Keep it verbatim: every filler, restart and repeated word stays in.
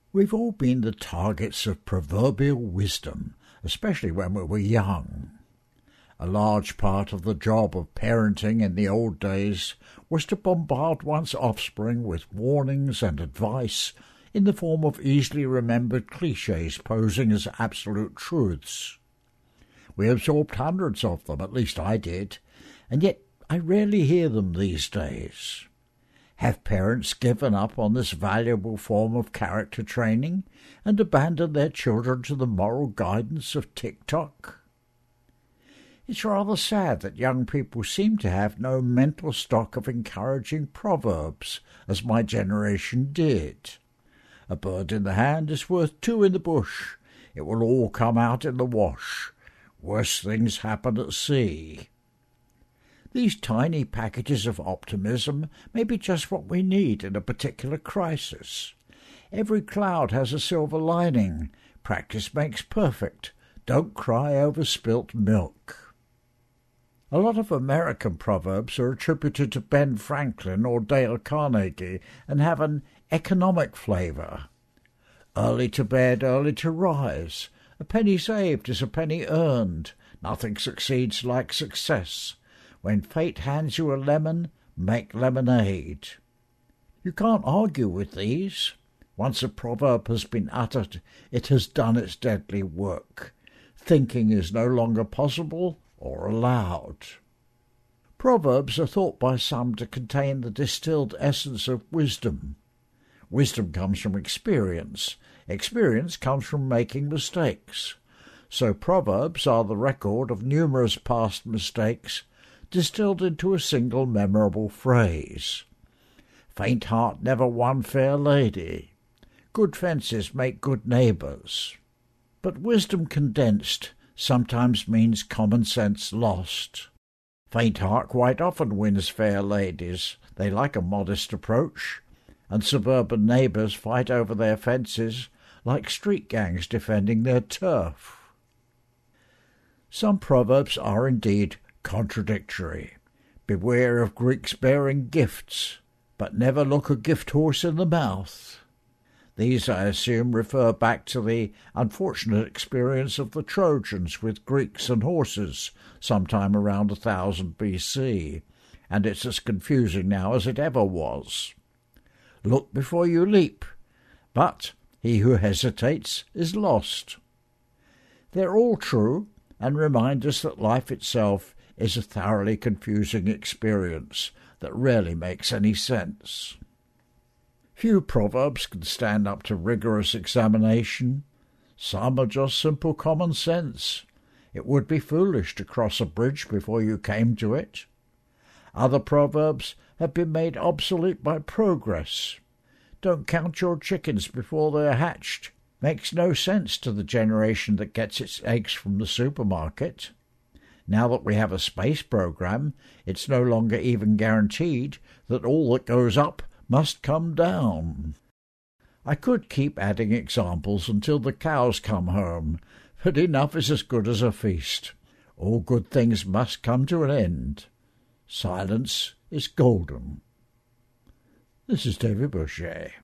We've all been the targets of proverbial wisdom, especially when we were young. A large part of the job of parenting in the old days was to bombard one's offspring with warnings and advice in the form of easily remembered clichés posing as absolute truths. We absorbed hundreds of them, at least I did, and yet I rarely hear them these days. Have parents given up on this valuable form of character training and abandoned their children to the moral guidance of TikTok? It's rather sad that young people seem to have no mental stock of encouraging proverbs, as my generation did. A bird in the hand is worth two in the bush. It will all come out in the wash. Worse things happen at sea. These tiny packages of optimism may be just what we need in a particular crisis. Every cloud has a silver lining. Practice makes perfect. Don't cry over spilt milk. A lot of American proverbs are attributed to Ben Franklin or Dale Carnegie and have an economic flavour. Early to bed, early to rise. A penny saved is a penny earned. Nothing succeeds like success. When fate hands you a lemon, make lemonade. You can't argue with these. Once a proverb has been uttered, it has done its deadly work. Thinking is no longer possible or allowed. Proverbs are thought by some to contain the distilled essence of wisdom. Wisdom comes from experience. Experience comes from making mistakes. So proverbs are the record of numerous past mistakes distilled into a single memorable phrase. Faint heart never won fair lady. Good fences make good neighbours. But wisdom condensed sometimes means common sense lost. Faint heart quite often wins fair ladies. They like a modest approach, and suburban neighbours fight over their fences like street gangs defending their turf. Some proverbs are indeed contradictory. Beware of Greeks bearing gifts, but never look a gift horse in the mouth. These, I assume, refer back to the unfortunate experience of the Trojans with Greeks and horses sometime around one thousand B C, and it's as confusing now as it ever was. Look before you leap, but he who hesitates is lost. They're all true, and remind us that life itself is a thoroughly confusing experience that rarely makes any sense. Few proverbs can stand up to rigorous examination. Some are just simple common sense. It would be foolish to cross a bridge before you came to it. Other proverbs have been made obsolete by progress. Don't count your chickens before they are hatched. Makes no sense to the generation that gets its eggs from the supermarket. Now that we have a space program, it's no longer even guaranteed that all that goes up must come down. I could keep adding examples until the cows come home, but enough is as good as a feast. All good things must come to an end. Silence is golden. This is David Boucher.